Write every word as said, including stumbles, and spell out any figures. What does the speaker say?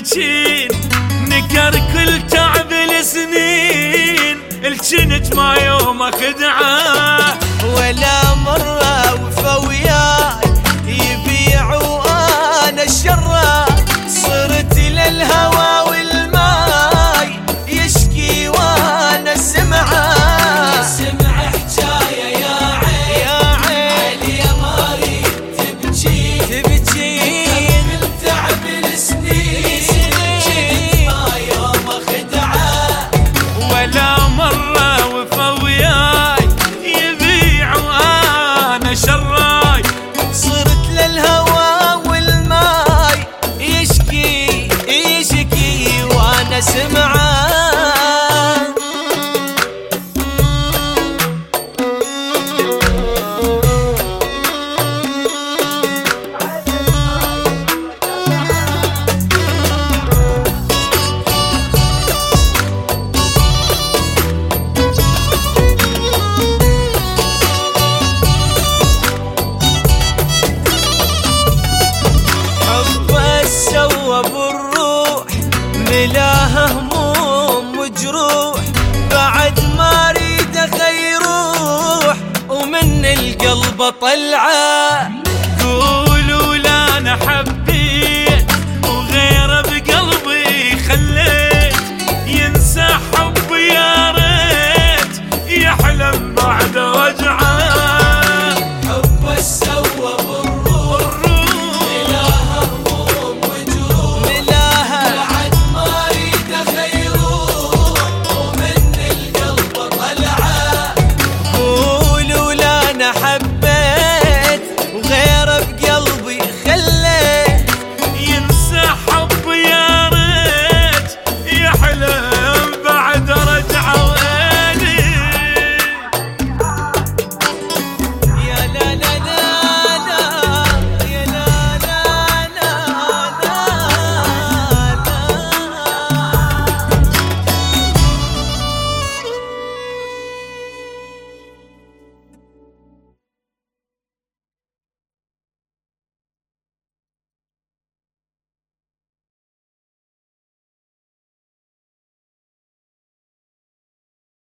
يبكين نكر كل تعب السنين الجنت ما يوم اخدعه ولا مرة وفى وياي يبيعوا انا الشرة صرت للهوى والماي يشكي وانا سمعه سمع حجايه يا عين يا عين علي ما اريد تبكي تبكي تعب السنين ما يوم اخدعه ولا مرة وفى وياي يبيعوا انا شراي صرت للهوى والماي يشكي يشكي وانا سمعه بالروح ملاها هموم وجروح بعد ما اريد اخيروح ومن القلب طلعه